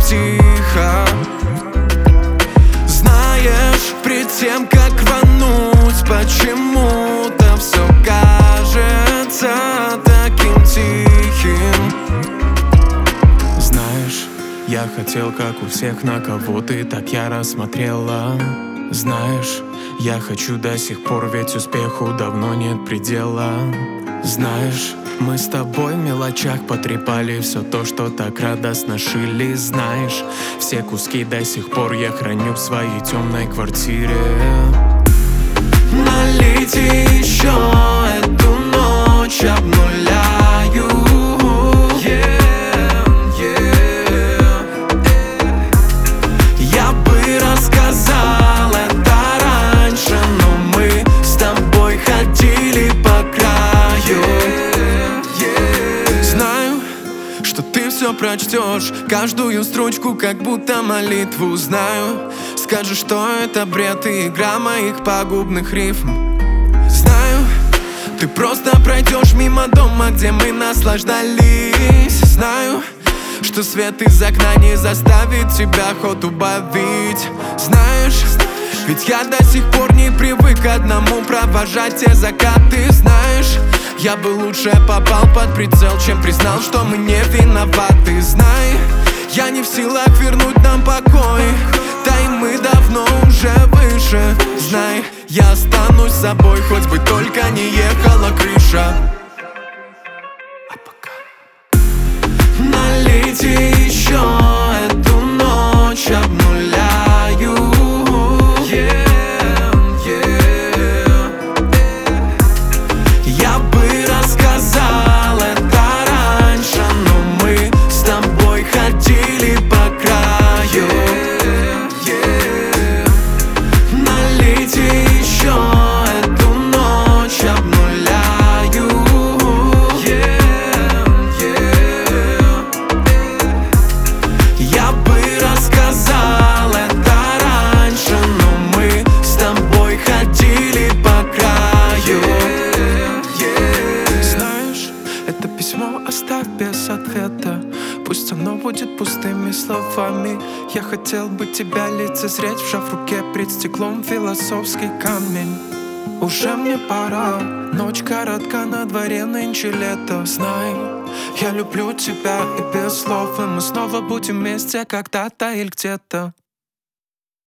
тихо. Знаешь, перед тем, как рвануть, почему-то все кажется таким тихим. Знаешь, я хотел, как у всех, на кого ты так яро смотрела. Знаешь, я хочу до сих пор, ведь успеху давно нет предела. Знаешь, мы с тобой в мелочах потрепали все то, что так радостно шили. Знаешь, все куски до сих пор я храню в своей темной квартире. Налейте еще эту ночь, обнуляю. Я бы рассказал это раньше, но мы с тобой ходили по краю. Знаю, что ты все прочтешь, каждую строчку, как будто молитву. Знаю, скажешь, что это бред и игра моих пагубных рифм. Знаю, ты просто пройдешь мимо дома, где мы наслаждались. Знаю, что свет из окна не заставит тебя ход убавить. Знаешь, ведь я до сих пор не привык одному провожать те закаты. Знаешь, я бы лучше попал под прицел, чем признал, что мы не виноваты. Знай, я не в силах вернуть нам покой, да и мы давно уже выше. Знай, я останусь с собой, хоть бы только не ехала крыша. Налейте еще эту ночь, обнуляю. Я бы рассказал это раньше, но мы с тобой ходили по краю. Налейте еще эту ночь, обнуляю. Я бы рассказал это раньше, но мы с тобой ходили по краю. Знаешь, это письмо оставь без ответа, пусть оно будет пустыми словами. Я хотел бы тебя лицезреть, вжав в руке пред стеклом философский камень. Уже мне пора, ночь коротка, на дворе нынче лето. Знай, я люблю тебя и без слов, и мы снова будем вместе когда-то или где-то.